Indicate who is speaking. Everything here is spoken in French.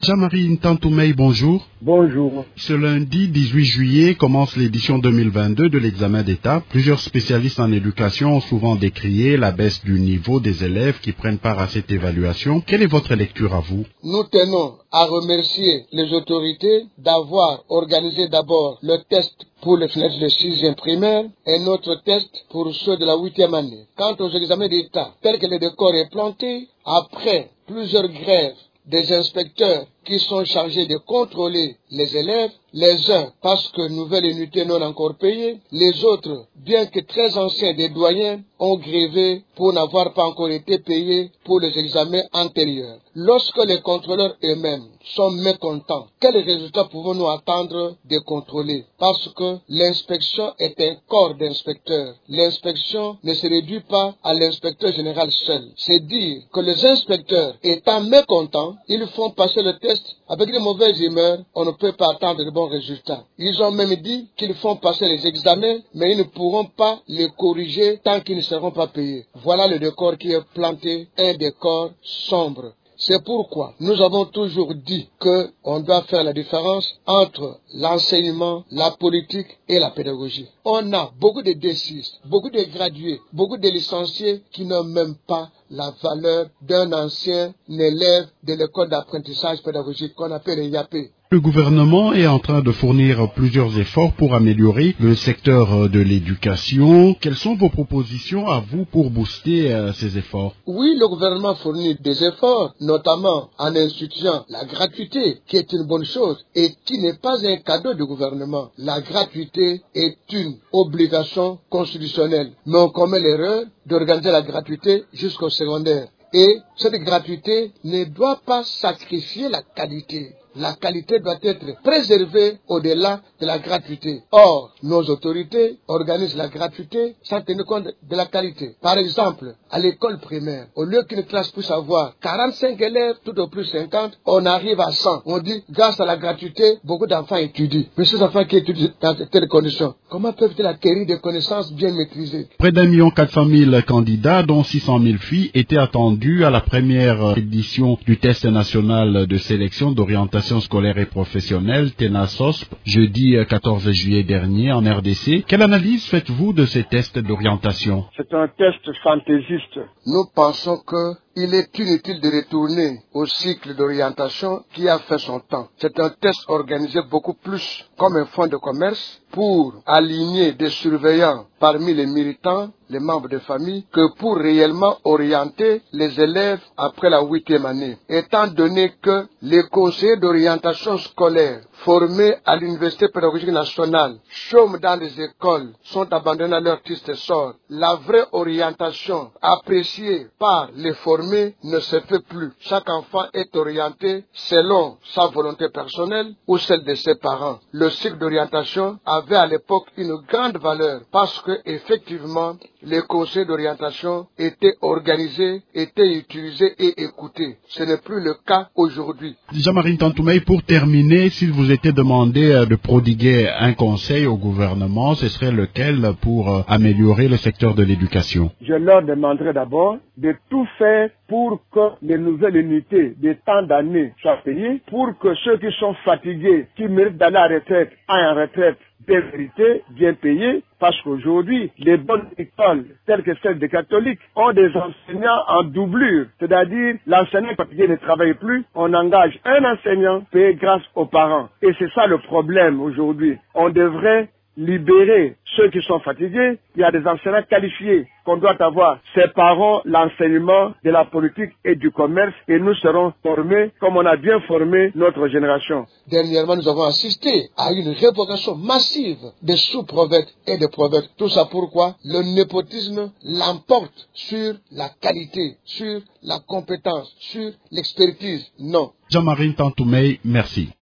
Speaker 1: Jean-Marie Ntantoumeï, bonjour.
Speaker 2: Bonjour.
Speaker 1: Ce lundi 18 juillet commence l'édition 2022 de l'examen d'État. Plusieurs spécialistes en éducation ont souvent décrié la baisse du niveau des élèves qui prennent part à cette évaluation. Quelle est votre lecture à vous?
Speaker 2: Nous tenons à remercier les autorités d'avoir organisé d'abord le test pour les fenêtres de 6e primaire et notre test pour ceux de la 8e année. Quant aux examens d'État, tel que le décor est planté, après plusieurs grèves des inspecteurs qui sont chargés de contrôler les élèves, les uns parce que nouvelle unité non encore payée, les autres, bien que très anciens des doyens, ont grévé pour n'avoir pas encore été payés pour les examens antérieurs. Lorsque les contrôleurs eux-mêmes sont mécontents, quels résultats pouvons-nous attendre des contrôlés? Parce que l'inspection est un corps d'inspecteurs. L'inspection ne se réduit pas à l'inspecteur général seul. C'est dire que les inspecteurs étant mécontents, ils font passer le test avec de mauvaises humeurs, on ne peut pas attendre de bons résultats. Ils ont même dit qu'ils font passer les examens, mais ils ne pourront pas les corriger tant qu'ils ne seront pas payés. Voilà le décor qui est planté, un décor sombre. C'est pourquoi nous avons toujours dit qu'on doit faire la différence entre l'enseignement, la politique et la pédagogie. On a beaucoup de D6, beaucoup de gradués, beaucoup de licenciés qui n'ont même pas la valeur d'un ancien élève de l'école d'apprentissage pédagogique qu'on appelle le IAP.
Speaker 1: Le gouvernement est en train de fournir plusieurs efforts pour améliorer le secteur de l'éducation. Quelles sont vos propositions à vous pour booster ces efforts?
Speaker 2: Oui, le gouvernement fournit des efforts, notamment en instituant la gratuité, qui est une bonne chose et qui n'est pas un cadeau du gouvernement. La gratuité est une obligation constitutionnelle, mais on commet l'erreur d'organiser la gratuité jusqu'au secondaire. Et cette gratuité ne doit pas sacrifier la qualité. La qualité doit être préservée au-delà de la gratuité. Or, nos autorités organisent la gratuité sans tenir compte de la qualité. Par exemple, à l'école primaire, au lieu qu'une classe puisse avoir 45 élèves, tout au plus 50, on arrive à 100. On dit, grâce à la gratuité, beaucoup d'enfants étudient. Mais ces enfants qui étudient dans telles conditions, comment peuvent-ils acquérir des connaissances bien maîtrisées?
Speaker 1: Près d'1,4 million candidats, dont 600 000 filles, étaient attendus à la première édition du test national de sélection d'orientation scolaire et professionnelle, TENASOSP, jeudi 14 juillet dernier en RDC. Quelle analyse faites-vous de ces tests d'orientation?
Speaker 2: C'est un test fantaisiste. Nous pensons qu'il est inutile de retourner au cycle d'orientation qui a fait son temps. C'est un test organisé beaucoup plus comme un fonds de commerce pour aligner des surveillants parmi les militants, les membres de famille, que pour réellement orienter les élèves après la 8e année. Étant donné que les conseillers d'orientation scolaire formés à l'Université pédagogique nationale chôment dans les écoles, sont abandonnés à leur triste sort, la vraie orientation appréciée par les formés ne se fait plus. Chaque enfant est orienté selon sa volonté personnelle ou celle de ses parents. Le cycle d'orientation avait à l'époque une grande valeur parce que effectivement les conseils d'orientation étaient organisés, étaient utilisés et écoutés. Ce n'est plus le cas aujourd'hui.
Speaker 1: Jean-Marie Ntantoumeï, pour terminer, s'il vous était demandé de prodiguer un conseil au gouvernement, ce serait lequel pour améliorer le secteur de l'éducation?
Speaker 3: Je leur demanderai d'abord de tout faire pour que les nouvelles unités de tant d'années soient payées, pour que ceux qui sont fatigués, qui méritent d'aller à la retraite, aillent en retraite de vérité, bien payés, parce qu'aujourd'hui, les bonnes écoles, telles que celles des catholiques, ont des enseignants en doublure. C'est-à-dire, l'enseignant fatigué ne travaille plus, on engage un enseignant payé grâce aux parents. Et c'est ça le problème aujourd'hui. On devrait libérer ceux qui sont fatigués. Il y a des enseignants qualifiés qu'on doit avoir. Séparons l'enseignement de la politique et du commerce et nous serons formés comme on a bien formé notre génération.
Speaker 2: Dernièrement, nous avons assisté à une révocation massive des sous-prophètes et des prophètes. Tout ça pourquoi le népotisme l'emporte sur la qualité, sur la compétence, sur l'expertise. Non.
Speaker 1: Jean-Marie Ntantoumeï, merci.